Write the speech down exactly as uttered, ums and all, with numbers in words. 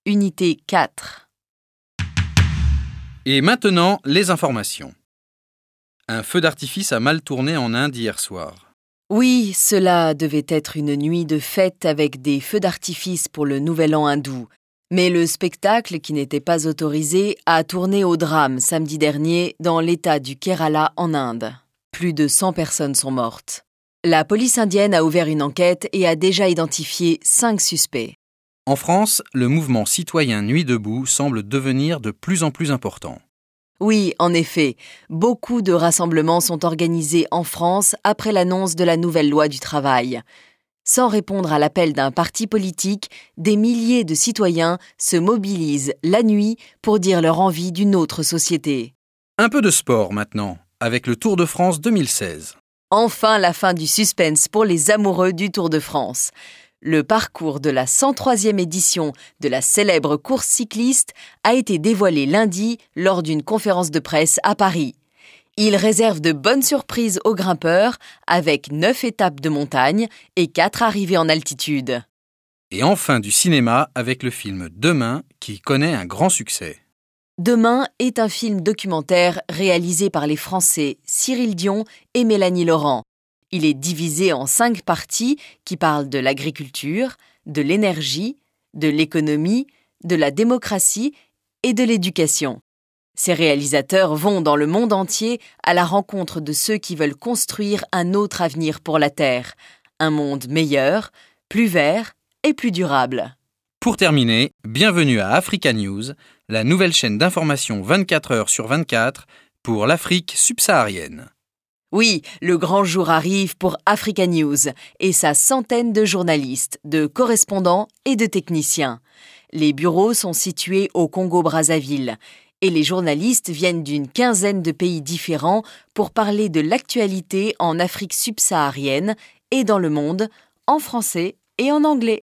unité quatre. Et maintenant, les informations. Un feu d'artifice a mal tourné en Inde hier soir. Oui, cela devait être une nuit de fête avec des feux d'artifice pour le Nouvel An hindou. Mais le spectacle, qui n'était pas autorisé, a tourné au drame samedi dernier dans l'État du Kerala en Inde. Plus de cent personnes sont mortes. La police indienne a ouvert une enquête et a déjà identifié cinq suspects. En France, le mouvement citoyen Nuit debout semble devenir de plus en plus important. Oui, en effet, beaucoup de rassemblements sont organisés en France après l'annonce de la nouvelle loi du travail. Sans répondre à l'appel d'un parti politique, des milliers de citoyens se mobilisent la nuit pour dire leur envie d'une autre société. Un peu de sport maintenant, avec le Tour de France deux mille seize. Enfin la fin du suspense pour les amoureux du Tour de France. Le parcours de la cent troisième édition de la célèbre course cycliste a été dévoilé lundi lors d'une conférence de presse à Paris. Il réserve de bonnes surprises aux grimpeurs avec neuf étapes de montagne et quatre arrivées en altitude. Et enfin du cinéma avec le film Demain qui connaît un grand succès. Demain est un film documentaire réalisé par les Français Cyril Dion et Mélanie Laurent. Il est divisé en cinq parties qui parlent de l'agriculture, de l'énergie, de l'économie, de la démocratie et de l'éducation. Ces réalisateurs vont dans le monde entier à la rencontre de ceux qui veulent construire un autre avenir pour la Terre, un monde meilleur, plus vert et plus durable. Pour terminer, bienvenue à Africa News, la nouvelle chaîne d'information vingt-quatre heures sur vingt-quatre pour l'Afrique subsaharienne. Oui, le grand jour arrive pour Africa News et sa centaine de journalistes, de correspondants et de techniciens. Les bureaux sont situés au Congo-Brazzaville et les journalistes viennent d'une quinzaine de pays différents pour parler de l'actualité en Afrique subsaharienne et dans le monde, en français et en anglais.